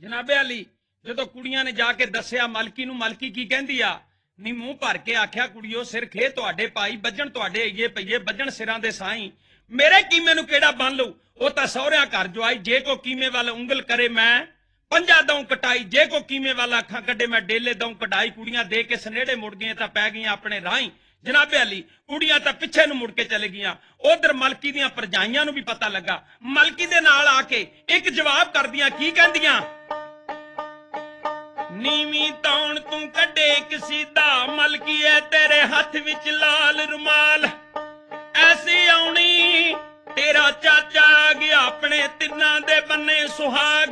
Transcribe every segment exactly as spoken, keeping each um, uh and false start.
जनाबे अली जो कुड़ियां ने जाके दसिया मलकी नूं, मलकी की कहंदी आ नी मूंह भर के आख्या कुड़ियो सिर खे तुहाडे पाई बजन तुहाडे अगे पईए बजन सिरां दे साईं मेरे कीमे नूं केड़ा बन लू वो तां सहुरियां घर जो आई जे को कीमे वाल उंगल करे मैं पंजा दऊं कटाई जे को कीमे वाला अखां कड्डे मैं डेले दऊं कढ़ाई। कुड़ियां दे के सनेड़े मुड़ गईयां तां पै गईयां अपने राही। जनाबे अली कुड़ियां तां पिछे नूं मुड़ के चले गईयां। उधर मलकी दियां परजाइयां नूं भी पता लगा। मलकी दे नाल आके एक जवाब करदियां की कहंदियां नीवी तौण तू कड्डे एक सीधा मलकी है तेरे हथ विच लाल रुमाल ऐसी आउणी तेरा चाचा आ गया अपने तिन्ना दे बन्ने सुहाग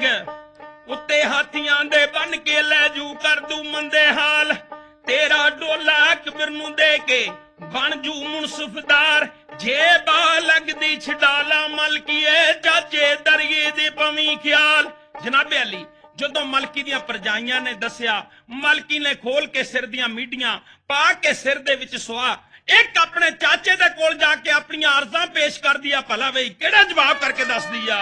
उत्ते हाथियां दे बन के लै जू कर दू मंदे हाल तेरा डोला अकबर नूं दे के बन जू मुनसफदार जे बा लगदी छडाला मलकीए चाचे दरिए दे पवी ख्याल। जनाबे अली जदों मलकी दियां परजाइयां ने दसिया मलकी ने खोल के सिर दियां मीडियां पा के सिर दे विच सुआ एक अपने चाचे दे कोल जाके अपनी अर्जां पेश कर दिया भला वे केड़ा जवाब करके दस दिया।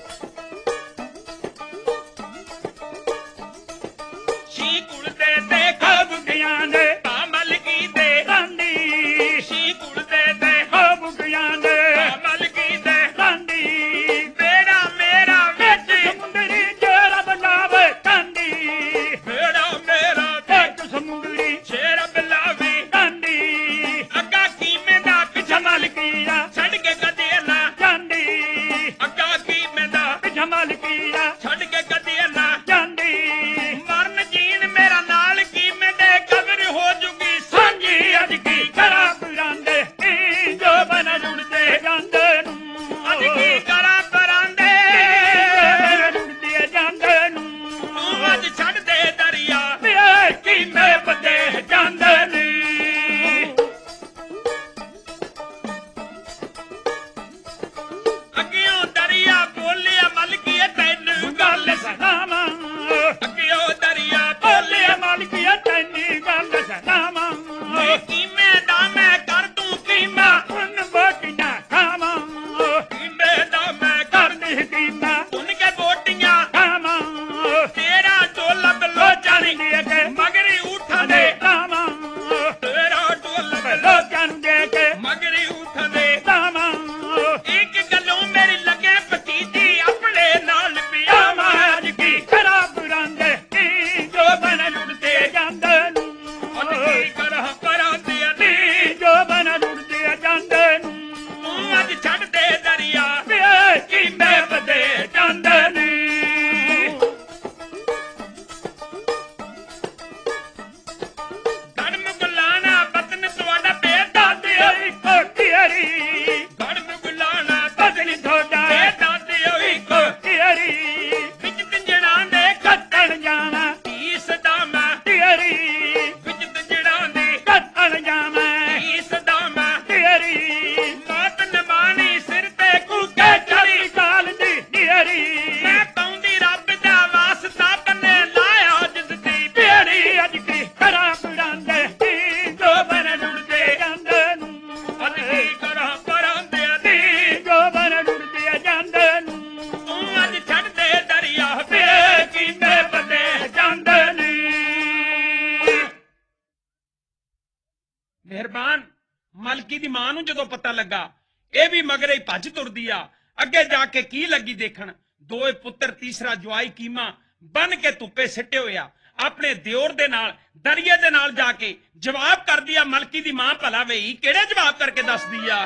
she could ਮਿਹਰਬਾਨ। ਮਲਕੀ ਦੀ ਮਾਂ ਨੂੰ ਜਦੋਂ ਪਤਾ ਲੱਗਾ, ਇਹ ਵੀ ਮਗਰੇ ਹੀ ਭੱਜ ਤੁਰਦੀ ਆ। ਅੱਗੇ ਜਾ ਕੇ ਕੀ ਲੱਗੀ ਦੇਖਣ, ਦੋਏ ਪੁੱਤਰ ਤੀਸਰਾ ਜਵਾਈ ਕੀਮਾ ਬਨ ਕੇ ਧੁੱਪੇ ਸਿੱਟੇ ਹੋਇਆ ਆਪਣੇ ਦਿਓਰ ਦੇ ਨਾਲ ਦਰਿਏ ਦੇ ਨਾਲ ਜਾ ਕੇ ਜਵਾਬ ਕਰਦੀ ਆ। ਮਲਕੀ ਦੀ ਮਾਂ ਭਲਾ ਵਈ ਕਿਹੜੇ ਜਵਾਬ ਕਰਕੇ ਦੱਸਦੀ ਆ?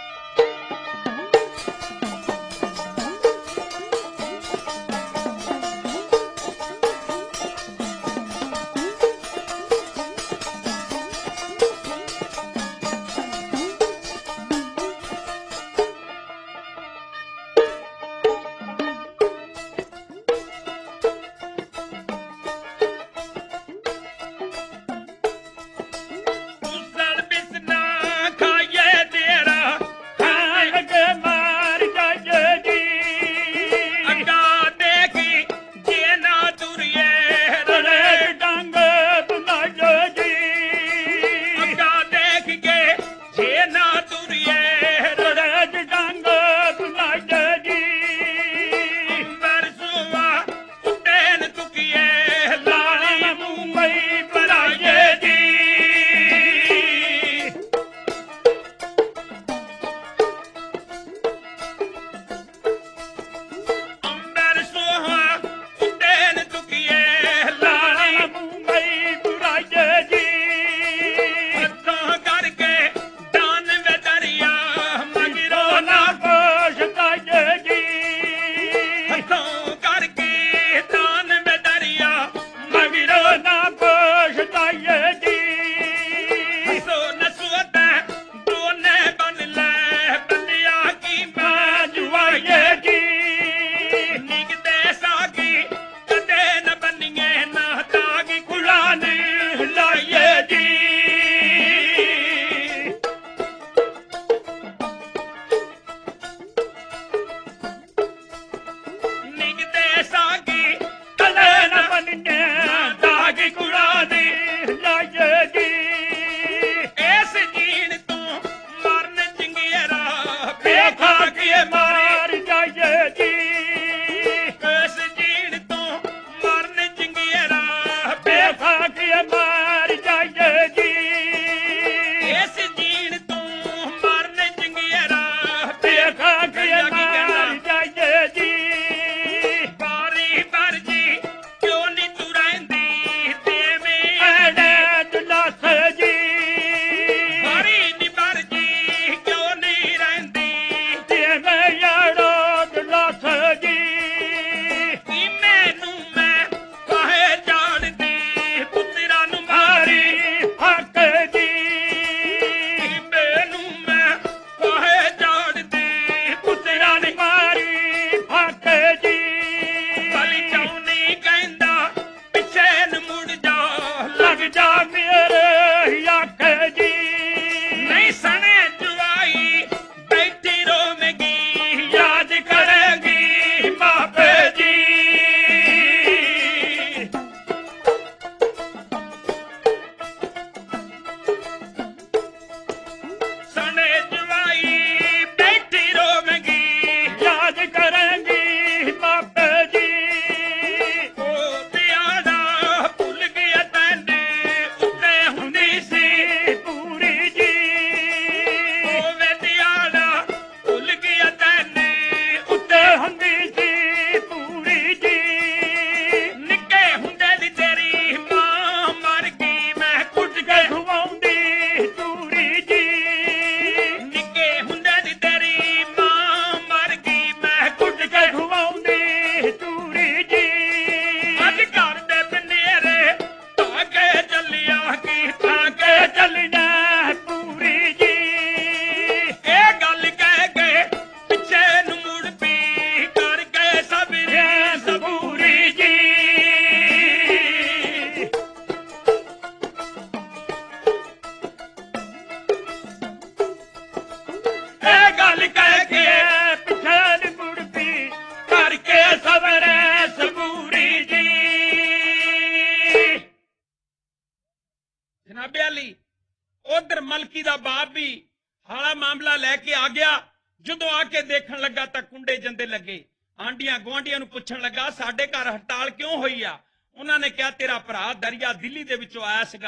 उधर मलकी दा बाप भी हाला मामला लैके आ गया। जदों आके देखन लगा तां कुंडे जंदे लगे। आंडियां गुआंढियां नूं पुछण लगा साडे घर हड़ताल क्यों होई आ। उन्हां ने कहा तेरा भरा दरिया दिल्ली दे विचों आया सीगा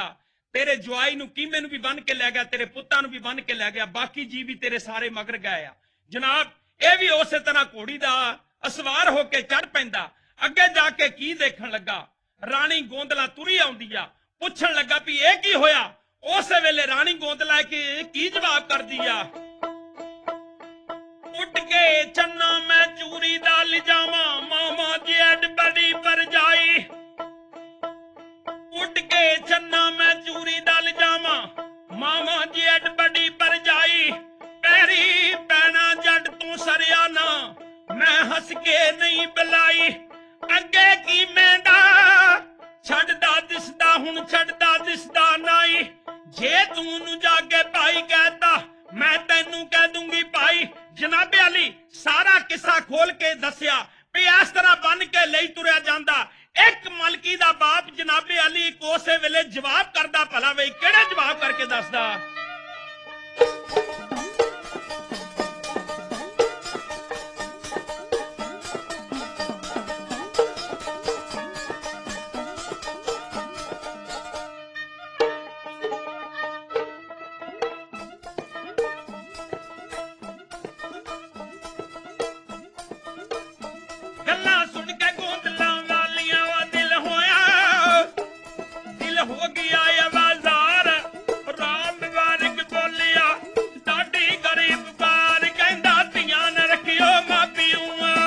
ਤੇਰੇ ਜਵਾਈ ਨੂੰ ਕੀਮੇ ਨੂੰ ਵੀ ਬੰਨ ਕੇ ਲੈ ਗਿਆ, ਤੇਰੇ ਪੁੱਤਾਂ ਨੂੰ ਵੀ ਬੰਨ ਕੇ ਲੈ ਗਿਆ, ਬਾਕੀ ਜੀ ਵੀ ਤੇਰੇ ਸਾਰੇ ਮਗਰ ਗਏ ਆ। ਜਨਾਬ ਇਹ ਵੀ ਉਸੇ ਤਰ੍ਹਾਂ ਘੋੜੀ ਦਾ ਅਸਵਾਰ ਹੋ ਕੇ ਚੜ ਪੈਂਦਾ। ਅੱਗੇ ਜਾ ਕੇ ਕੀ ਦੇਖਣ ਲੱਗਾ, ਰਾਣੀ ਗੋਂਦਲਾ ਤੁਰੀ ਆਉਂਦੀ ਆ, ਪੁੱਛਣ ਲੱਗਾ ਵੀ ਇਹ ਕੀ ਹੋਇਆ। ਉਸੇ ਵੇਲੇ ਰਾਣੀ ਗੋਂਦਲਾ ਕਿ ਕੀ ਜਵਾਬ ਕਰਦੀ ਆ, ਉੱਡ ਕੇ ਚੰਨਾ ਮੈਂ ਚੂਰੀ ਦਾ ਲਿਜਾਵਾਂ ਮਾਮਾ ਜੇਡ ਬੜੀ ਪਰਜਾਈ। ਉੱਡ ਕੇ ਚੰਨਾ ਮੈਂ ਚੂਰੀ ਦਾ ਲਿਜਾਵਾਂ ਮਾਮਾ ਜੇਡ ਬੜੀ ਪਰਜਾਈ। ਪੈਰੀ ਪੈਣਾ ਜੱਟ ਤੂੰ ਸਰਿਆ ਨਾ ਮੈਂ ਹੱਸ ਕੇ ਨਹੀਂ ਬੁਲਾਈ। ਅੱਗੇ ਕੀ ਮੈਂਦਾ ਛੱਡਦਾ ਦਿਸਦਾ ਹੁਣ ਛੱਡਦਾ ਦਿਸਦਾ ਨਾਈ। ਜੇ ਤੂੰ ਨੂੰ ਜਾਗੇ ਭਾਈ ਕਹਿਤਾ ਮੈਂ ਤੈਨੂੰ ਕਹਿ ਦੂੰਗੀ ਭਾਈ। ਜਨਾਬੇ ਅਲੀ ਸਾਰਾ ਕਿੱਸਾ ਖੋਲ ਕੇ ਦੱਸਿਆ ਵੀ ਇਸ ਤਰ੍ਹਾਂ ਬਨ ਕੇ ਲਈ ਤੁਰਿਆ ਜਾਂਦਾ। ਇੱਕ ਮਲਕੀ ਦਾ ਬਾਪ ਜਨਾਬੇ ਅਲੀ ਇੱਕ ਉਸੇ ਵੇਲੇ ਜਵਾਬ ਕਰਦਾ, ਭਲਾ ਵੇ ਕਿਹੜਾ ਜਵਾਬ ਕਰਕੇ ਦੱਸਦਾ। ਗੱਲਾਂ ਸੁਣ ਕੇ ਗੋਂਦਲਾਂ ਵਾਲੀਆਂ ਵਾ ਦਿਲ ਹੋਇਆ, ਦਿਲ ਹੋ ਗਿਆ ਆਵਾਜ਼ਾਰ। ਰਾਮ ਵਾਰਿਕ ਬੋਲਿਆ ਸਾਡੀ ਗਰੀਬ ਬਾਰ ਕਹਿੰਦਾ ਧੀਆਂ ਨਾ ਰੱਖਿਓ ਮਾਪਿਓ।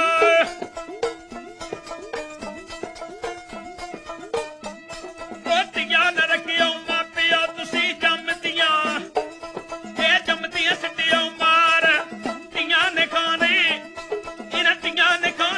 ਉਹ ਧੀਆਂ ਨਾ ਰੱਖਿਓ ਮਾਪਿਓ ਤੁਸੀਂ ਜੰਮਦੀਆਂ, ਇਹ ਜੰਮਦੀਆਂ ਸਿੱਟਿਓ ਮਾਰ। ਧੀਆਂ ਨੇ ਖਾਣੇ ਇਹਨਾਂ ਧੀਆਂ ਨੇ ਖਾਣੇ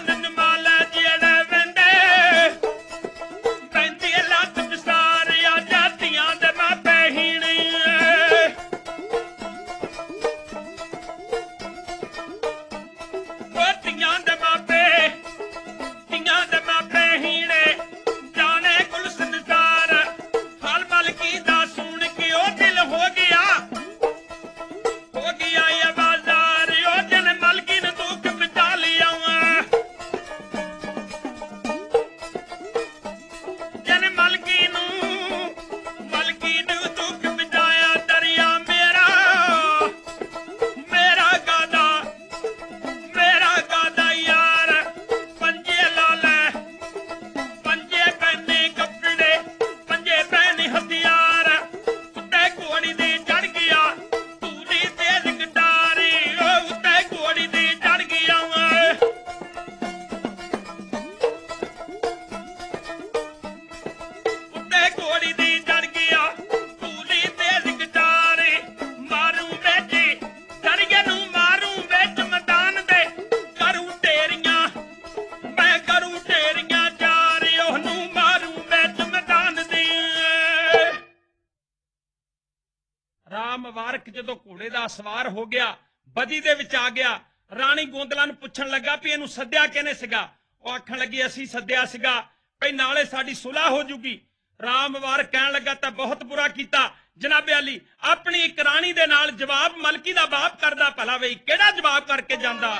ਵਾਰਕ ਜਦੋਂ ਘੋੜੇ ਦਾ ਸਵਾਰ ਹੋ ਗਿਆ ਬਦੀ ਦੇ ਵਿੱਚ ਆ ਗਿਆ। ਰਾਣੀ ਗੋਂਦਲਾ ਨੂੰ ਪੁੱਛਣ ਲੱਗਾ ਵੀ ਇਹਨੂੰ ਸੱਦਿਆ ਕਿਹਨੇ ਸੀਗਾ। ਉਹ ਆਖਣ ਲੱਗੀ ਅਸੀਂ ਸੱਦਿਆ ਸੀਗਾ ਭਈ ਨਾਲੇ ਸਾਡੀ ਸੁਲਾਹ ਹੋ ਜੂਗੀ। ਰਾਮ ਵਾਰਕ ਕਹਿਣ ਲੱਗਾ ਤਾਂ ਬਹੁਤ ਬੁਰਾ ਕੀਤਾ ਜਨਾਬੇ ਅਲੀ, ਆਪਣੀ ਇੱਕ ਰਾਣੀ ਦੇ ਨਾਲ ਜਵਾਬ ਮਲਕੀ ਦਾ ਬਾਪ ਕਰਦਾ, ਭਲਾ ਵੇ ਕਿਹੜਾ ਜਵਾਬ ਕਰਕੇ ਜਾਂਦਾ।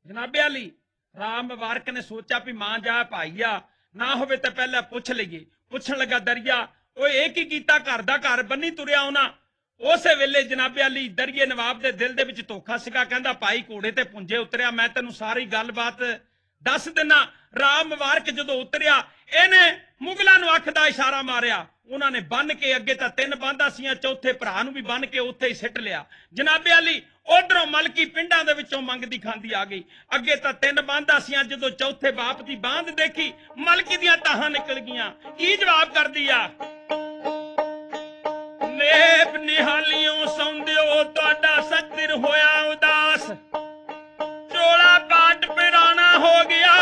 ਜਨਾਬੇ ਅਲੀ ਰਾਮ ਮੁਬਾਰਕ ਨੇ ਸੋਚਿਆ ਵੀ ਮਾਂ ਜਾ ਭਾਈ ਆ ਨਾ ਹੋਵੇ ਤਾਂ ਪਹਿਲਾਂ ਪੁੱਛ ਲਈਏ। ਪੁੱਛਣ ਲੱਗਾ ਦਰਿਆ ਓਏ ਇਹ ਕੀ ਕੀਤਾ, ਘਰ ਦਾ ਘਰ ਬੰਨੀ ਤੁਰਿਆ ਉਹਨਾਂ। ਉਸੇ ਵੇਲੇ ਜਨਾਬੇ ਅਲੀ ਦਰਿਏ ਨਵਾਬ ਦੇ ਦਿਲ ਦੇ ਵਿੱਚ ਧੋਖਾ ਸੀਗਾ। ਕਹਿੰਦਾ ਭਾਈ ਘੋੜੇ ਤੇ ਪੁੰਜੇ ਉਤਰਿਆ, ਮੈਂ ਤੈਨੂੰ ਸਾਰੀ ਗੱਲਬਾਤ ਦੱਸ ਦਿਨਾ। ਰਾਮ ਮੁਬਾਰਕ ਜਦੋਂ ਉਤਰਿਆ ਇਹਨੇ ਮੁਗਲਾਂ ਨੂੰ ਅੱਖ ਦਾ ਇਸ਼ਾਰਾ ਮਾਰਿਆ। ਉਹਨਾਂ ਨੇ ਬੰਨ ਕੇ, ਅੱਗੇ ਤਾਂ ਤਿੰਨ ਬਾਂਧਾਂ ਸੀਆਂ, ਚੌਥੇ ਭਰਾ ਨੂੰ ਵੀ ਬੰਨ ਕੇ ਉੱਥੇ ਹੀ ਸਿੱਟ ਲਿਆ। ਜਨਾਬੇ ਅਲੀ ਉਧਰੋਂ ਮਲਕੀ ਪਿੰਡਾਂ ਦੇ ਵਿੱਚੋਂ ਮੰਗਦੀ ਖਾਂਦੀ ਆ ਗਈ। ਅੱਗੇ ਤਾਂ ਤਿੰਨ ਬਾਂਧਾਂ ਸੀਆਂ, ਜਦੋਂ ਚੌਥੇ ਬਾਪ ਦੀ ਬਾਂਧ ਦੇਖੀ ਮਲਕੀ ਦੀਆਂ ਤਾਹਾਂ ਨਿਕਲ ਗਈਆਂ। ਕੀ ਜਵਾਬ ਕਰਦੀ ਆ? ਨੇਬ ਨਿਹਾਲੀਓ ਸੌਂਦਿਓ ਤੁਹਾਡਾ ਸੱਜਰ ਹੋਇਆ ਉਦਾਸ, ਚੋਲਾ ਪਾਟ ਪਿਰਾਣਾ ਹੋ ਗਿਆ,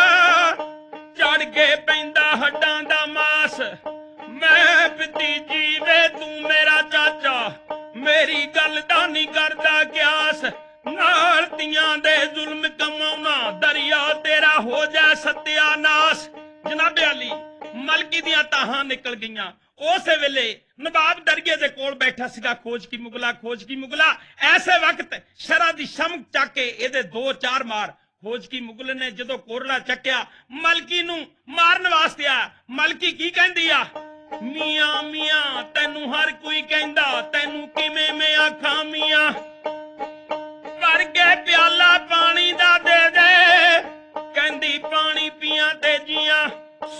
ਚੜ ਕੇ ਪੈਂਦਾ ਹੱਡਾਂ ਦਾ ਮਾਸ। ਮੈਂ ਭਤੀਜੀ ਵੇ ਤੂੰ ਮੇਰਾ ਚਾਚਾ, ਮੇਰੀ ਗੱਲ ਦਾ ਨਹੀਂ ਕਰਦਾ ਕਿਆਸ। ਨਾਲ ਧੀਆਂ ਦੇ ਜ਼ੁਲਮ ਕਮਾਉਣਾ, ਦਰਿਆ ਤੇਰਾ ਹੋ ਜਾ ਸਤਿਆਨਾਸ। ਜਨਾਬੇ ਅਲੀ ਮਲਕੀ ਦੀਆਂ ਤਾਹਾਂ ਨਿਕਲ ਗਈਆਂ। ਉਸੇ ਵੇਲੇ ਨਵਾਬ ਦਰਿਏ ਦੇ ਕੋਲ ਬੈਠਾ ਸੀਗਾ। ਖੋਜ ਕੀ ਮੁਗਲਾ, ਖੋਜ ਕੀ ਮੁਗਲਾ। ਐਸੇ ਵਕਤ ਸ਼ਰਾ ਦੀ ਸ਼ਮਕ ਚੱਕ ਕੇ ਇਹਦੇ ਦੋ ਚਾਰ ਮਾਰ। ਖੋਜ ਕੀ ਮੁਗਲ ਨੇ ਜਦੋਂ ਕੋਰਲਾ ਚੱਕਿਆ ਮਲਕੀ ਨੂੰ ਮਾਰਨ ਵਾਸਤੇ ਆ। ਮਲਕੀ ਕੀ ਕਹਿੰਦੀ ਆ? ਮੀਆਂ ਮੀਆਂ ਤੈਨੂੰ ਹਰ ਕੋਈ ਕਹਿੰਦਾ, ਤੈਨੂੰ ਕਿਵੇਂ ਮੈਂ ਆਖਾਂ ਮੀਆਂ। ਭਰ ਕੇ ਪਿਆਲਾ ਪਾਣੀ ਦਾ ਦੇ ਦੇ, ਕਹਿੰਦੀ ਪਾਣੀ ਪੀਆਂ ਤੇ ਜੀਆਂ।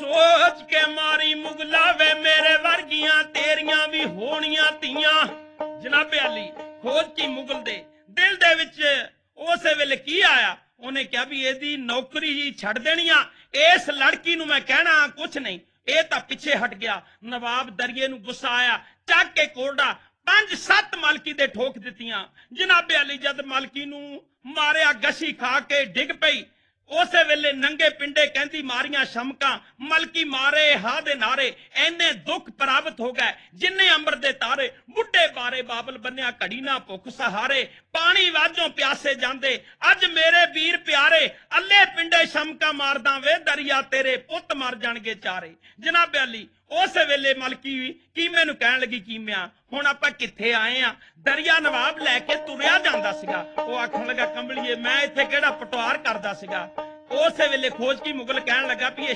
ਸੋਚ ਕੇ ਮਾਰੀ ਮੁਗਲਾ ਵੇ ਮੇਰੇ ਵਰਗੀਆਂ ਤੇਰੀਆਂ ਵੀ ਹੋਣੀਆਂ ਧੀਆਂ। ਜਨਾਬੇ ਅਲੀ ਖੋਜ ਕੀ ਮੁਗਲ ਦੇ ਦਿਲ ਦੇ ਵਿੱਚ ਉਸੇ ਵੇਲੇ ਕੀ ਆਇਆ? ਉਹਨੇ ਕਿਹਾ ਵੀ ਇਹਦੀ ਨੌਕਰੀ ਹੀ ਛੱਡ ਦੇਣੀ ਆ। ਇਸ ਲੜਕੀ ਨੂੰ ਮੈਂ ਕਹਿਣਾ ਕੁਛ ਨਹੀਂ, ਇਹ ਤਾਂ ਪਿੱਛੇ ਹਟ ਗਿਆ। ਨਵਾਬ ਦਰਿਏ ਨੂੰ ਗੁੱਸਾ ਆਇਆ, ਚੱਕ ਕੇ ਕੋਰਡਾ ਪੰਜ ਸੱਤ ਮਲਕੀ ਦੇ ਠੋਕ ਦਿੱਤੀਆਂ। ਜਨਾਬੇ ਅਲੀ ਜਦ ਮਲਕੀ ਨੂੰ ਮਾਰਿਆ, ਗਸ਼ੀ ਖਾ ਕੇ ਡਿੱਗ ਪਈ। ਉਸੇ ਵੇਲੇ ਨੰਗੇ ਪਿੰਡੇ ਕਹਿੰਦੀ ਮਾਰੀਆਂ ਸ਼ਮਕਾਂ, ਮਲਕੀ ਮਾਰੇ ਹਾ ਦੇ ਨਾਰੇ। ਐਨੇ ਦੁੱਖ ਪ੍ਰਾਪਤ ਹੋ ਗਏ ਜਿੰਨੇ ਅੰਬਰ ਦੇ ਤਾਰੇ। ਬੁੱਢੇ ਬਾਰੇ ਬਾਬਲ ਬੰਨਿਆ, ਘੜੀ ਨਾ ਭੁੱਖ ਸਹਾਰੇ। ਪਾਣੀ ਵਾਜੋਂ ਪਿਆਸੇ ਜਾਂਦੇ, ਅੱਜ ਮੇਰੇ ਵੀਰ ਪਿਆਰੇ। ਅੱਲੇ ਪਿੰਡੇ ਸ਼ਮਕਾਂ ਮਾਰਦਾ ਵੇ ਦਰਿਆ, ਤੇਰੇ ਪੁੱਤ ਮਰ ਜਾਣਗੇ ਚਾਰੇ। ਜਨਾਬੇ ਅਲੀ ਉਸੇ ਵੇਲੇ ਮਲਕੀ ਕੀਮੇ ਨੂੰ ਕਹਿਣ ਲੱਗੀ, ਕੀਮਿਆ ਹੁਣ ਆਪਾਂ ਕਿੱਥੇ ਆਏ ਆ? ਦਰਿਆ ਨਵਾਬ ਲੈ ਕੇ ਤੁਰਿਆ ਜਾਂਦਾ ਸੀਗਾ। ਉਹ ਆਖਣ ਲੱਗਾ, ਕੰਬਲੀਏ ਮੈਂ ਇੱਥੇ ਕਿਹੜਾ ਪਟਵਾਰ ਕਰਦਾ ਸੀਗਾ। ਉਸੇ ਵੇਲੇ ਖੋਜ ਕੀ ਮੁਗਲ ਕਹਿਣ ਲੱਗਾ ਵੀ ਇਹ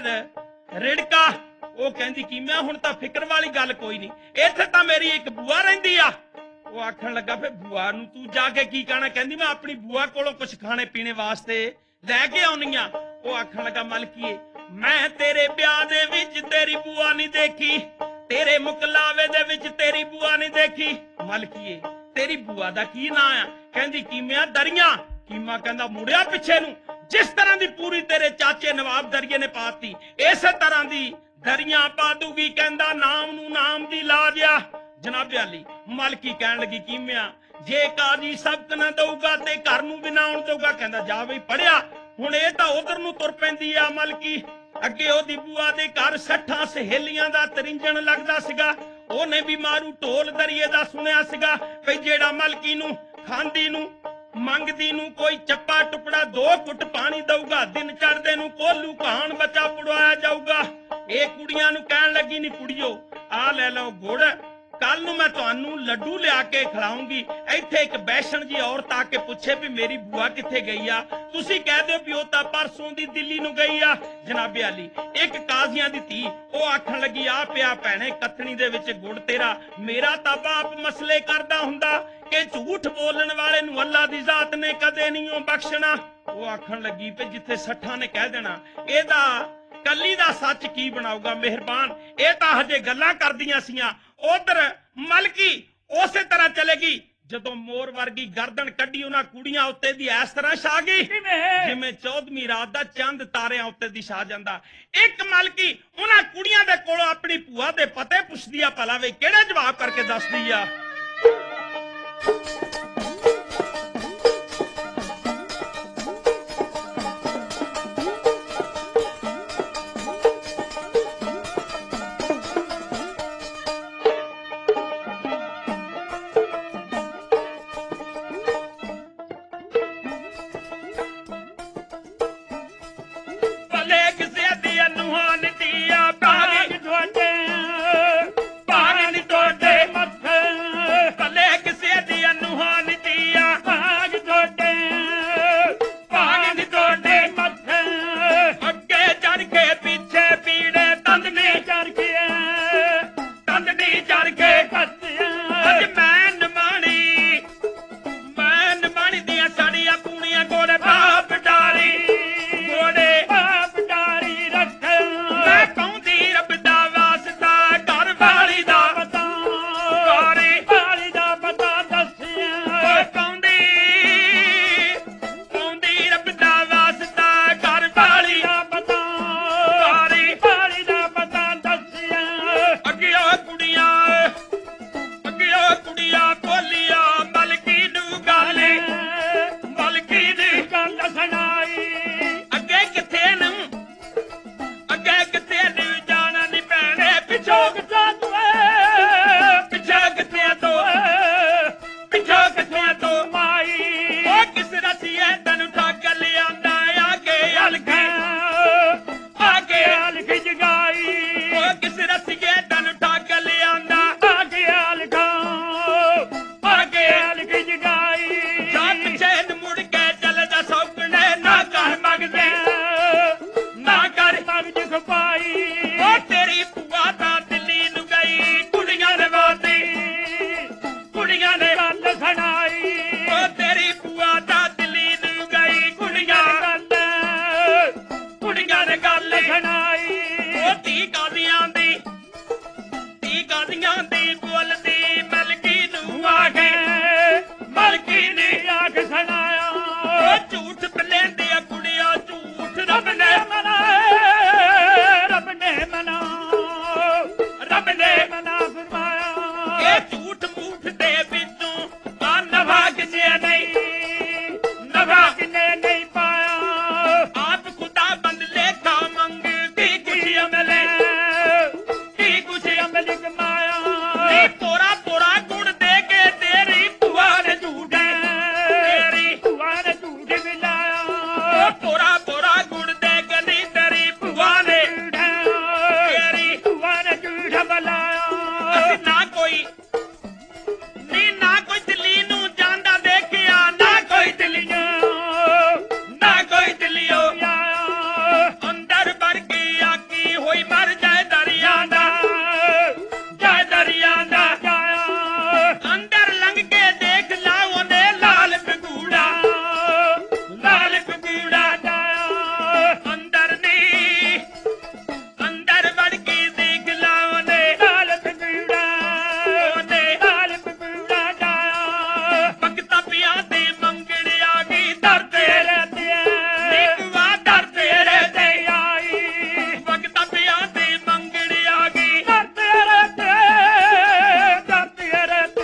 ਸ਼ਹਿਰ ਰਿੜਕਾ। ਉਹ ਕਹਿੰਦੀ, ਕੀਮਿਆ ਹੁਣ ਤਾਂ ਫਿਕਰ ਵਾਲੀ ਗੱਲ ਕੋਈ ਨਹੀਂ, ਇੱਥੇ ਤਾਂ ਮੇਰੀ ਇੱਕ ਬੂਆ ਰਹਿੰਦੀ ਆ। ਉਹ ਆਖਣ ਲੱਗਾ, ਫੇ ਬੂਆ ਨੂੰ ਤੂੰ ਜਾ ਕੇ ਕੀ ਕਹਿਣਾ? ਕਹਿੰਦੀ ਮੈਂ ਆਪਣੀ ਬੂਆ ਕੋਲੋਂ ਕੁਝ ਖਾਣੇ ਪੀਣੇ ਵਾਸਤੇ ਲੈ ਕੇ ਆਉਣੀ ਆ। ਉਹ ਆਖਣ ਲੱਗਾ, ਮਲਕੀਏ ਮੈਂ ਤੇਰੇ ਵਿਆਹ ਦੇ ਵਿੱਚ ਤੇਰੀ ਬੂਆ ਨਹੀਂ ਦੇਖੀ, ਤੇਰੇ ਮੁਕਲਾਵੇ ਦੇ ਵਿੱਚ ਤੇਰੀ ਬੂਆ ਨਹੀਂ ਦੇਖੀ। ਮਲਕੀਏ ਤੇਰੀ ਬੂਆ ਦਾ ਕੀ ਨਾਂ ਆ? ਕਹਿੰਦੀ ਕੀਮਿਆ ਦਰਿਆ। ਕੀਮਾ ਕਹਿੰਦਾ ਮੁੜਿਆ ਪਿੱਛੇ ਨੂੰ, ਜਿਸ ਤਰ੍ਹਾਂ ਦੀ ਪੂਰੀ ਤੇਰੇ ਚਾਚੇ ਨਵਾਬ ਦਰਿਏ ਨੇ ਪਾਤੀ ਇਸੇ ਤਰ੍ਹਾਂ ਦੀ ਦਰਿਆ ਪਾ ਦੂਗੀ। ਕਹਿੰਦਾ ਨਾਮ ਨੂੰ ਨਾਮ ਦੀ ਲਾਜ ਆ। ਜਨਾਬੇ ਅਲੀ ਮਲਕੀ ਕਹਿਣ ਲੱਗੀ, ਕੀਮਿਆ ਜੇ ਕਾਜੀ ਸਬਕ ਨਾ ਦਊਗਾ ਤੇ ਘਰ ਨੂੰ ਵੀ ਨਾ ਆਉਣ ਦਊਗਾ। ਕਹਿੰਦਾ ਜਾ ਬਈ ਪੜਿਆ। ਹੁਣ ਇਹ ਤਾਂ ਉਧਰ ਨੂੰ ਤੁਰ ਪੈਂਦੀ ਆ ਮਲਕੀ। ਅੱਗੇ ਉਹਦੀ ਬੂਆ ਦੇ ਘਰ ਸੱਠਾਂ ਸਹੇਲੀਆਂ ਦਾ ਤਰਿੰਜਣ ਲੱਗਦਾ ਸੀਗਾ। ਉਹਨੇ ਵੀ ਮਾਰੂ ਢੋਲ ਦਰਿਏ ਦਾ ਸੁਣਿਆ ਸੀਗਾ ਵੀ ਜਿਹੜਾ ਮਲਕੀ ਨੂੰ ਖਾਂਦੀ ਨੂੰ ਮੰਗਦੀ ਨੂੰ ਕੋਈ ਚੱਪਾ ਟੁਕੜਾ ਦੋ ਘੁੱਟ ਪਾਣੀ ਦਊਗਾ, ਦਿਨ ਚੜ੍ਹਦੇ ਨੂੰ ਕੋਲੂ ਕਹਾਣ ਬੱਚਾ ਪੁੜਵਾਇਆ ਜਾਊਗਾ। ਇਹ ਕੁੜੀਆਂ ਨੂੰ ਕਹਿਣ ਲੱਗੀ, ਨੀ ਕੁੜੀਓ ਆ ਲੈ ਲਓ ਗੁੜ, ਕੱਲ ਨੂੰ ਮੈਂ ਤੁਹਾਨੂੰ ਲੱਡੂ ਲਿਆ ਕੇ ਖਿਲਾਉਂਗੀ। ਇੱਥੇ ਇੱਕ ਬੈਸ਼ਣ ਜੀ ਔਰਤ ਆ ਕੇ ਪੁੱਛੇ ਵੀ ਮੇਰੀ ਬੂਆ ਕਿੱਥੇ ਗਈ ਆ, ਤੁਸੀਂ ਕਹਿ ਦਿਓ ਵੀ ਉਹ ਤਾਂ ਪਰਸੋਂ ਦੀ ਦਿੱਲੀ ਨੂੰ ਗਈ ਆ। ਜਨਾਬੇ ਅਲੀ ਇੱਕ ਕਾਜ਼ੀਆਂ ਦੀ ਧੀ, ਉਹ ਆਖਣ ਲੱਗੀ, ਆ ਪਿਆ ਭੈਣੇ ਕਤਣੀ ਦੇ ਵਿੱਚ ਗੁੜ ਤੇਰਾ। ਮੇਰਾ ਤਾਂ ਬਾਪ ਮਸਲੇ ਕਰਦਾ ਹੁੰਦਾ ਕਿ ਝੂਠ ਬੋਲਣ ਵਾਲੇ ਨੂੰ ਅੱਲਾ ਦੀ ਜ਼ਾਤ ਨੇ ਕਦੇ ਨਹੀਂ ਉਹ ਬਖਸ਼ਣਾ। ਉਹ ਆਖਣ ਲੱਗੀ ਵੀ ਜਿੱਥੇ ਸੱਠਾਂ ਨੇ ਕਹਿ ਦੇਣਾ ਇਹਦਾ ਕੱਲੀ ਦਾ ਸੱਚ ਕੀ ਬਣਾਊਗਾ ਮਿਹਰਬਾਨ। ਇਹ ਤਾਂ ਹਜੇ ਗੱਲਾਂ ਕਰਦੀਆਂ ਸੀਆਂ। ਉਧਰ ਮਲਕੀ ਉਸੇ ਤਰ੍ਹਾਂ ਚਲੇਗੀ ਜਦੋਂ ਮੋਰ ਵਰਗੀ ਗਰਦਨ ਕੱਢੀ ਉਹਨਾਂ ਕੁੜੀਆਂ ਉੱਤੇ ਦੀ ਇਸ ਤਰ੍ਹਾਂ ਛਾ ਗਈ ਜਿਵੇਂ ਚੌਦਵੀਂ ਰਾਤ ਦਾ ਚੰਦ ਤਾਰਿਆਂ ਉੱਤੇ ਦੀ ਛਾ ਜਾਂਦਾ। ਇੱਕ ਮਲਕੀ ਉਹਨਾਂ ਕੁੜੀਆਂ ਦੇ ਕੋਲੋਂ ਆਪਣੀ ਭੂਆ ਦੇ ਪਤੇ ਪੁੱਛਦੀ ਆ, ਭਲਾ ਵੇ ਕਿਹੜੇ ਜਵਾਬ ਕਰਕੇ ਦੱਸਦੀ ਆ। ਲੱਗਦੇ ਨਾ ਕਰ ਮਗਜ ਖਪਾਈ ਉਹ ਤੇਰੀ ਭੂਆ ਤਾਂ ਦਿੱਲੀ ਨੂੰ ਗਈ ਕੁੜੀਆਂ ਦੇ ਵਾਦੀ ਕੁੜੀਆਂ ਨੇ ਗੱਲ ਸੁਣਾਈ ਉਹ ਤੇਰੀ ਭੂਆ ਤਾਂ ਦਿੱਲੀ ਨੂੰ ਗਈ ਕੁੜੀਆਂ ਗੱਲ ਕੁੜੀਆਂ ਨੇ ਗੱਲ ਸੁਣਾਈ ਉਹ ਧੀ ਕਾਦੀਆਂ ਦੀ ਧੀ ਕਾਦੀਆਂ ਦੀ ਬੋਲਦੀ ਮਲਕੀ ਨੂੰ ਆ ਗਏ ਮਲਕੀ ਨੇ ਆਖ ਸੁਣਾਇਆ ਉਹ ਝੂਠ ਬਲੇਂਦੀ ਆ ਕੁੜੀਆਂ ਝੂਠ ਰੱਬ ਨੇ ਮਨਾਇਆ ਰੱਬ ਨੇ ਮਨਾ ਰੱਬ ਨੇ ਮਨਾ ਫਰਮਾਇਆ ਇਹ ਝੂਠ ਮੂਠ ਦੇ ਵਿੱਚੋਂ ਆ ਨਫਾ ਕਿਸੇ ਨਹੀਂ ਨਫਾ ਕਿਨੇ ਨਹੀਂ ਪਾਇਆ ਆਪ ਖੁਦਾ ਬੰਦ ਲੇਖਾ ਮੰਗ ਕੀ ਕੁਛ ਅਮਲੇ ਕੀ ਕੁਛ ਅਮਲ ਕਮਾਇਆ ਨੀ ਪੋਰਾ ਪੋਰਾ ਗੁਣ ਦੇ ਕੇ ਤੇਰੀ ਭੂਆ ਨੇ ਝੂਠ ਤੇਰੀ ਭੂਆ ਨੇ ਝੂਠ ਮਿਲਾਇਆ ਪੋਰਾ ਪੋਰਾ ਗੁਣ ਦੇ ਕੇ ਨੀ ਤੇਰੀ ਭੂਆ ਨੇ ਤੇਰੀ ਭੂਆ ਨੇ ਝੂਠ ਮਿਲਾਇਆ ਅਸੀਂ ਨਾ ਕੋਈ ਨੀ ਨਾ ਕੋਈ ਦਿੱਲੀ ਨੂੰ ਜਾਂਦਾ ਦੇਖਿਆ ਨਾ ਕੋਈ ਦਿੱਲੀਆਂ ਨਾ ਕੋਈ ਦਿੱਲੀਓ ਅੰਦਰ ਵੜ ਕੇ ਆਕੀ ਹੋਈ ਮਰ ਜਾਏ ਦਰਿਆ ਦਾ ਜਾਏ ਦਰਿਆ ਦਾ ਅੰਦਰ ਲੰਘ ਕੇ ਦੇਖ ਲਾ ਉਹਨੇ ਲਾਲ ਪਗੂੜਾ ਲਾਲ ਪਗੂੜਾ ਅੰਦਰ ਨੀ ਅੰਦਰ ਵੜ ਕੇ ਦੇਖ ਲਾ ਉਹਨੇ ਲਾਲ ਪਗੂੜਾ ਉਹਨੇ ਲਾਲ ਪਗੂੜਾ ਜਾਇਆ ਭਗਤਾਂ ਪਿਆ ਦੇ ਮੰਗਣ ਆ ਗਈ ਦਰ ਤੇਰੇ ਤੇ ਨਿਕਵਾ ਦਰ ਤੇਰੇ ਤੇ ਆਈ ਭਗਤਾਂ ਪਿਆ ਦੇ ਮੰਗਣ ਆ ਗਈ ਦਰ ਤੇਰੇ ਤੇ ਦਰ ਤੇਰੇ ਤੇ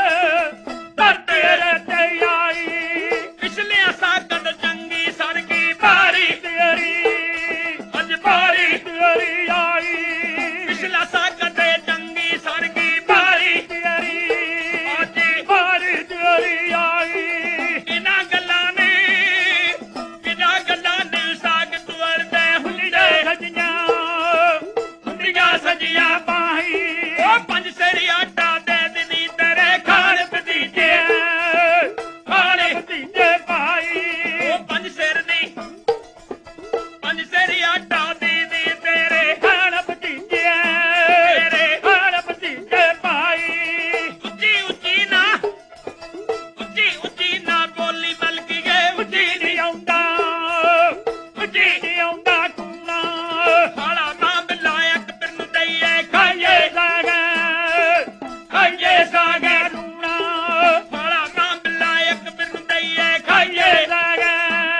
ਦਰ ਤੇਰੇ ਤੇ ਆਈ ਪਿਛਲੇ ਸਾਗਤ ਚੰਗੀ ਸਰਗੀ ਬਾਰੀ ਤੇਰੀ ਅੱਜ ਬਾਰੀ ਤੇਰੀ ਆਈ ਪਿਛਲਾ ਸਾਗਤ ਚੰਗੀ ਸਰਗੀ ਬਾਰੀ ਤੇਰੀ ਅੱਜ ਬਾਰੀ ਤੇਰੀ ਆਈ ਇਹਨਾਂ ਗੱਲਾਂ ਨੇ ਇਹਨਾਂ ਗੱਲਾਂ ਨੇ ਸਾਗਤ ਵਰਦੇ ਹੁੰਦੇ ਸਜੀਆਂ ਹੁੰਦੀਆਂ ਸਜੀਆਂ ਬਾਹੀ ਉਹ ਪੰਜ ਸੇਰੀ ਆਟਾ ਦੇ ਦਿਨੀ ਤੇਰੇ ਖਾਣ ਭਤੀਜੇ ਖਾਣੇ ਭਤੀਜੇ ਭਾਈ ਉਹ ਪੰਜ ਸਿਰ ਨਹੀਂ ਪੰਜ ਸੇਰੀ ਆਟਾ ਦੇ ਦੇ ਤੇਰੇ ਖਾਣ ਭਤੀਜੇ ਤੇਰੇ ਖਾਣ ਭਤੀਜੇ ਭਾਈ ਉੱਚੀ ਉੱਚੀ ਨਾ ਉੱਚੀ ਉੱਚੀ ਨਾ ਬੋਲੀ ਮਲਕੀ ਗਏ ਉੱਚੀ ਨਹੀਂ ਆਉਂਦਾ ਉੱਚੀ ਨਹੀਂ ਆਉਂਦਾ ਕੂਣਾ ਹਾਲਾ ਮਾਂ ਬਲਾਇਆ ਕਬਰ ਨੂੰ ਦਈਏ ਖਾਈਏ ਸਾਗੇ ਖਾਈਏ ਸਾਗੇ ਲੂਣਾ ਹਾਲਾ ਮਾਂ ਬਲਾਇਆ ਕਬਰ ਨੂੰ ਦਈਏ ਖਾਈਏ ਸਾਗੇ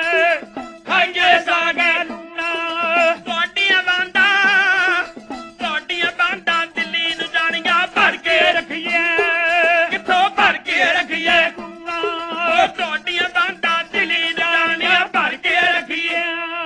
ਖਾਈਏ ਸਾਗੇ ਲੂਣਾ ਤੁਹਾਡੀਆਂ ਬਾਂਦਾਂ ਤੁਹਾਡੀਆਂ ਬਾਂਦਾਂ ਦਿੱਲੀ ਨੂੰ ਜਾਣੀਆਂ ਭਰ ਕੇ ਰੱਖੀਏ ਕਿੱਥੋਂ ਭਰ ਕੇ ਰੱਖੀਏ ਕੂਣਾ ਉਹ ਤੁਹਾਡੀਆਂ ਬਾਂਦਾਂ ਦਿੱਲੀ ਨੂੰ ਜਾਣੀਆਂ ਭਰ ਕੇ ਰੱਖੀਏ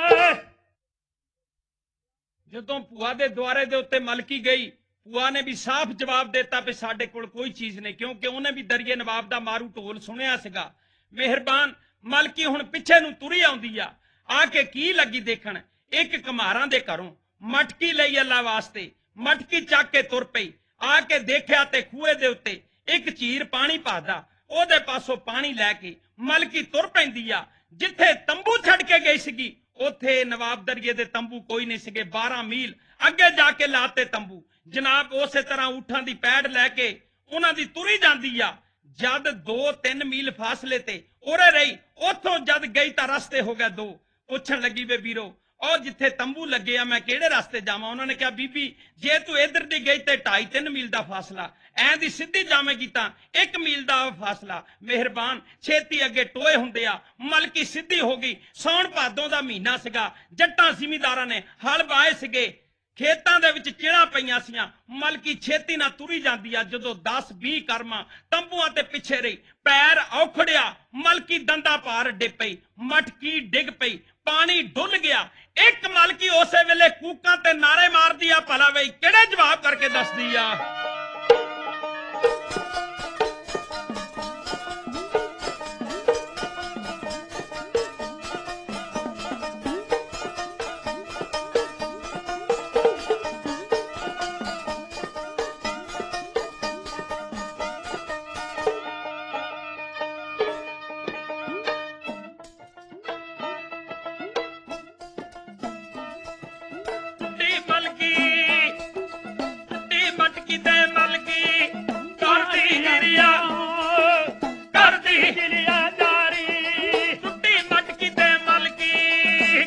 ਜਦੋਂ ਭੂਆ ਦੇ ਦੁਆਰੇ ਦੇ ਉੱਤੇ ਮਲਕੀ ਗਈ ਭੂਆ ਨੇ ਵੀ ਸਾਫ਼ ਜਵਾਬ ਦਿੱਤਾ ਵੀ ਸਾਡੇ ਕੋਲ ਕੋਈ ਚੀਜ਼ ਨਹੀਂ ਕਿਉਂਕਿ ਉਹਨੇ ਵੀ ਦਰਿਏ ਨਵਾਬ ਦਾ ਮਾਰੂ ਢੋਲ ਸੁਣਿਆ ਸੀਗਾ ਮਿਹਰਬਾਨ ਮਲਕੀ ਹੁਣ ਪਿੱਛੇ ਨੂੰ ਤੁਰੀ ਆਉਂਦੀ ਆ ਆ ਕੇ ਕੀ ਲੱਗੀ ਦੇਖਣ ਇੱਕ ਕੁਮਾਰਾਂ ਦੇ ਘਰੋਂ ਮਟਕੀ ਲਈ ਅੱਲਾ ਵਾਸਤੇ ਮਟਕੀ ਚੱਕ ਕੇ ਤੁਰ ਪਈ ਆ ਕੇ ਦੇਖਿਆ ਤੇ ਖੂਹੇ ਦੇ ਉੱਤੇ ਇੱਕ ਚੀਰ ਪਾਣੀ ਪਾਦਾ ਉਹਦੇ ਪਾਸੋਂ ਪਾਣੀ ਲੈ ਕੇ ਮਲਕੀ ਤੁਰ ਪੈਂਦੀ ਆ ਜਿੱਥੇ ਤੰਬੂ ਛੱਡ ਕੇ ਗਈ ਸੀਗੀ ਉੱਥੇ ਨਵਾਬ ਦਰਿਏ ਦੇ ਤੰਬੂ ਕੋਈ ਨਹੀਂ ਸੀਗੇ ਬਾਰਾਂ ਮੀਲ ਅੱਗੇ ਜਾ ਕੇ ਲਾਤੇ ਤੰਬੂ ਜਨਾਬ ਉਸੇ ਤਰ੍ਹਾਂ ਊਠਾਂ ਦੀ ਪੈੜ ਲੈ ਕੇ ਉਹਨਾਂ ਦੀ ਤੁਰੀ ਜਾਂਦੀ ਆ ਜਦ ਦੋ ਤਿੰਨ ਮੀਲ ਫਾਸਲੇ ਤੇ ਉਰੇ ਰਹੀ ਉੱਥੋਂ ਜਦ ਗਈ ਤਾਂ ਰਸਤੇ ਹੋ ਗਏ ਦੋ ਪੁੱਛਣ ਲੱਗੀ ਵੇ ਵੀਰੋ ਉਹ ਜਿੱਥੇ ਤੰਬੂ ਲੱਗੇ ਆ ਮੈਂ ਕਿਹੜੇ ਰਸਤੇ ਜਾਵਾਂ ਉਹਨਾਂ ਨੇ ਕਿਹਾ ਬੀਬੀ ਜੇ ਤੂੰ ਇੱਧਰ ਦੀ ਗਈ ਤੇ ਢਾਈ ਤਿੰਨ ਮੀਲ ਦਾ ਫਾਸਲਾ ਐਂ ਦੀ ਸਿੱਧੀ ਜਾਵੇਂਗੀ ਤਾਂ ਇੱਕ ਮੀਲ ਦਾ ਫਾਸਲਾ ਮਿਹਰਬਾਨ ਛੇਤੀ ਅੱਗੇ ਟੋਏ ਹੁੰਦੇ ਆ ਮਲਕੀ ਸਿੱਧੀ ਹੋ ਗਈ ਸੌਣ ਭਾਦੋਂ ਦਾ ਮਹੀਨਾ ਸੀਗਾ ਜੱਟਾਂ ਜ਼ਿਮੀਂਦਾਰਾਂ ਨੇ ਹਲ ਬਾਏ ਸੀਗੇ ਖੇਤਾਂ ਦੇ ਵਿੱਚ ਚਿਹੜਾ ਪਈਆਂ ਸੀਆਂ ਮਲਕੀ ਛੇਤੀ ਨਾਲ ਤੁਰੀ ਜਾਂਦੀ ਆ ਜਦੋਂ ਦਸ ਵੀਹ ਕਰਮਾਂ ਤੰਬੂਆਂ ਤੇ ਪਿੱਛੇ ਰਹੀ ਪੈਰ ਔਖੜਿਆ ਮਲਕੀ ਦੰਦਾ ਪਾਰ ਡਿੱਗ ਪਈ ਮਟਕੀ ਡਿੱਗ ਪਈ ਪਾਣੀ ਡੁੱਲ ਗਿਆ ਇੱਕ ਮਲਕੀ ਉਸੇ ਵੇਲੇ ਕੂਕਾਂ ਤੇ ਨਾਰੇ ਮਾਰਦੀ ਆ ਭਲਾ ਬਈ ਕਿਹੜੇ ਜਵਾਬ ਕਰਕੇ ਦੱਸਦੀ ਆ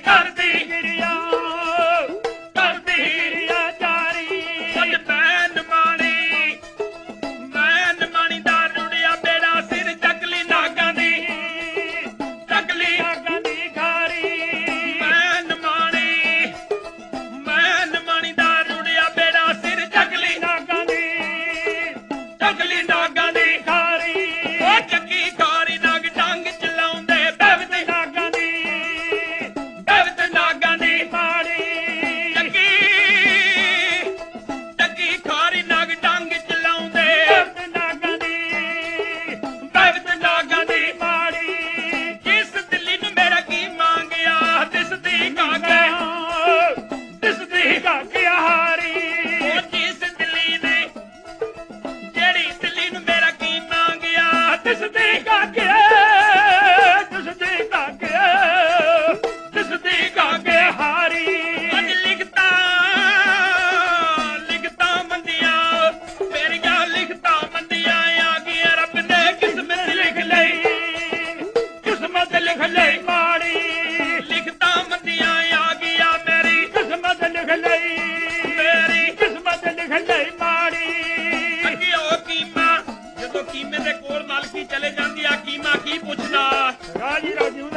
ਕਰਦੀ ਗਿਰਿਆ ਕਰਦੀ ਹਿਰਿਆ ਜਾਰੀ ਕੁਝ ਮੈਨ ਮਾਣੀ ਮੈਨ ਮਾਣੀ ਦਾ ਰੁੜਿਆ ਬੇੜਾ ਸਿਰ ਚੱਕਲੀ ਨਾਗਾਂ ਦੀ ਚੱਕਲੀ ਨਾਗਾਂ ਦੀ ਖਾਰੀ ਮੈਨ ਮਾਣੀ ਮੈਨ ਮਾਣੀ ਦਾ ਰੁੜਿਆ ਬੇੜਾ ਸਿਰ ਚੱਕਲੀ ਨਾਗਾਂ ਦੀ ਚੱਕਲੀ ਨਾਗਾਂ ਦੀ ਖਾਰੀ ਉਹ ਚੱਕੀ ਖਾਰੀ ਨਾਗ ਡੰਗ ਚਲਾਉਂਦੇ ਬੈਵਤ ਨਾਗਾਂ ਦੀ ਬੈਵਤ ਨਾਗਾਂ ਦੀ ਮਾੜੀ ਚੱਕੀ ਚੱਕੀ ਖਾਰੀ ਨਾਗ ਡੰਗ ਚਲਾਉਂਦੇ ਨਾਗਾਂ ਦੀ ਬੈਵਤ ਨਾਗਾਂ ਦੀ ਮਾੜੀ ਜਿਸ ਦਿੱਲੀ ਨੂੰ ਮੇਰਾ ਕੀ ਮੰਗਿਆ ਦਿਸਦੀ ਕਾਗੇ ਦਿਸਦੀ ਕਾਕਿਆ ਹਾਰੀ ਉਹ ਜਿਸ ਦਿੱਲੀ ਨੇ ਜਿਹੜੀ ਦਿੱਲੀ ਨੂੰ ਮੇਰਾ ਕੀ ਮੰਗਿਆ ਦਿਸਦੀ ਕਾਕਿਆ ਦਿਸਦੀ ਕਾਕਿਆ ਦਿਸਦੀ ਕਾਕਿਆ ਹਾਰੀ ਅੱਜ ਲਿਖਤਾ ਲਿਖਤਾ ਮੰਦੀਆਂ ਮੇਰੀਆਂ ਲਿਖਤਾ ਮੰਦੀਆਂ ਆ ਗਈਆਂ ਰੱਬ ਨੇ ਕਿਸਮਤ ਲਿਖ ਲਈ ਕਿਸਮਤ ਲਿਖ ਲਈ ਮਾੜੀ ਲਿਖਤਾ ਮੰਦੀਆਂ ਆ ਗਈਆਂ ਮੇਰੀ ਕਿਸਮਤ ਲਿਖ ਲਈ ਮੇਰੀ ਕਿਸਮਤ ਲਿਖ ਲਈ ਮਾੜੀ ਅੱਗੇ ਉਹ ਕੀਮਾ ਜਦੋਂ ਕੀਮੇ ਦੇ ਕੋਲ ਮਾਲਕੀ ਚਲੇ ਜਾਂਦੀ ਆ ਕੀਮਾ ਕੀ ਪੁੱਛਦਾ ਰਾਜੀ ਰਾਜੀ